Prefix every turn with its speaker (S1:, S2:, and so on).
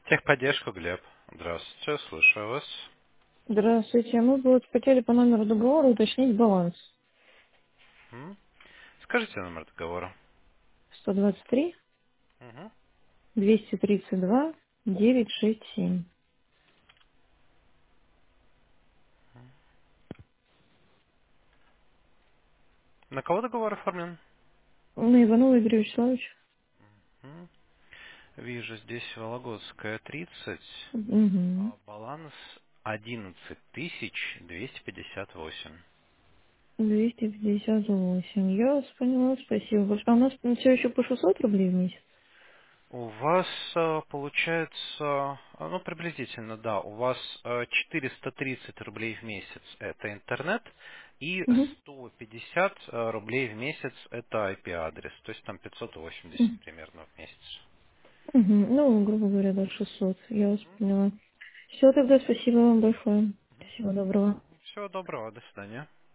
S1: Техподдержка, Глеб. Здравствуйте, слушаю вас.
S2: Здравствуйте. Мы бы вот хотели по номеру договора уточнить баланс.
S1: М? Скажите номер договора.
S2: 123
S1: Мгм.
S2: 232 967.
S1: На кого договор оформлен?
S2: Ну, Иванова Игорь Вячеславович.
S1: М? Вижу, здесь Вологодская, 30.
S2: Угу.
S1: Баланс 11258.
S2: 258. Я вас поняла, спасибо большое. А у нас все еще по 600 рублей в месяц?
S1: У вас получается, ну приблизительно, да, у вас 430 рублей в месяц это интернет и
S2: Угу.
S1: 150 рублей в месяц это IP-адрес, то есть там 580 примерно в месяц.
S2: Угу. Ну, грубо говоря, да, 600. Я вас поняла. Все, тогда спасибо вам большое. Всего доброго.
S1: Всего доброго, до свидания.